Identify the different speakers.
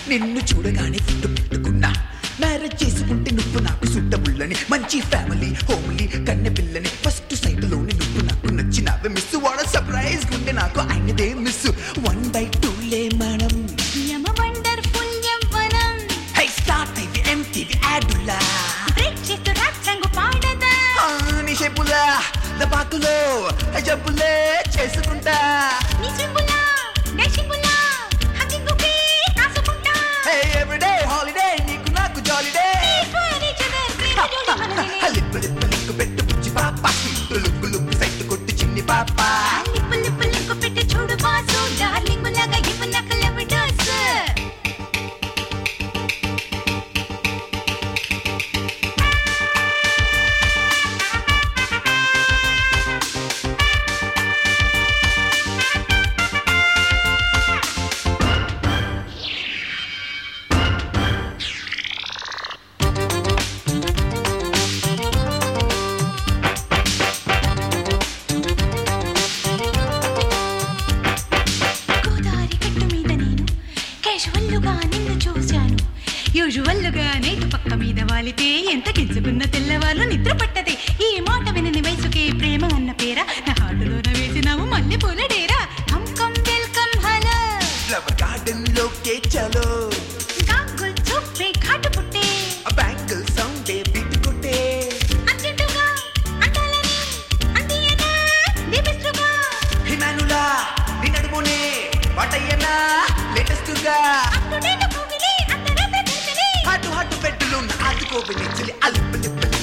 Speaker 1: నిన్ను చూడగానే ఫుడ్ పెట్టుకున్నా మ్యారేజ్ చేసుకుంటే నువ్వు నాకు సుట్టబుల్లని మంచి ఫ్యామిలీ హోమ్లీ కన్నె పిల్లని ఫస్ట్ సైట్ లోని నువ్వు నాకు నచ్చినావే మిస్ వాడ సర్ప్రైజ్ గుంటే నాకు అయినదే మిస్ 1/2 లే మనం
Speaker 2: వండర్ఫుల్ యవ్వనం
Speaker 1: హై స్టార్ట్ ఇది ఎంటీవీ యాడులా
Speaker 2: బ్రేక్ చేస్తూ రాక్ సంగు పాడదా
Speaker 1: నీ షేపులా దబాకులో జబ్బులే చేసుకుంటా
Speaker 2: నీ చెంబులా డేషింగులా హంగింగ్ కి కాసుకుంటా
Speaker 1: హే ఎవ్రీడే హాలిడే నీకు నాకు జాలిడే లిప్పు లిప్పు లింకు పెట్టు బుజ్జి పాప లుక్కు లుక్కు సైట్ కొట్టు చిన్ని పాప
Speaker 2: లిప్పు లిప్పు లింకు పెట్టి చూడు బాసు డార్లింగ్ లాగా ఇవ్వు నాకు లవ్ డోస్ యూజువల్లుగా నేటు పక్క మీద వాలితే ఎంత గింజుకున్న తెల్లవాళ్ళు నిద్ర పట్టదే ఈ మాట వినని వయసుకే ప్రేమ అన్న పేర నా హాటులోన వేసినావు మల్లె పూల డేరా come welcome hello
Speaker 1: flower garden లోకే చలో
Speaker 2: గాగుల్ చూపే ఘాటు పుట్టే
Speaker 1: బ్యాంగిల్ సౌండే బీట్ కొట్టే
Speaker 2: అర్జెంటుగా అంటాలని అందియనా దీపిస్తుగా
Speaker 1: హిమానులా నీ నడుమునే వాటయ్యనా లేటెస్ట్ గా
Speaker 2: అప్ టు డేట్ మూవీలే అందరూ తెలిసినే
Speaker 1: హాటు హాటు పెట్టులు ఆదుకోబెని చిలి అలిప్పు లిప్పు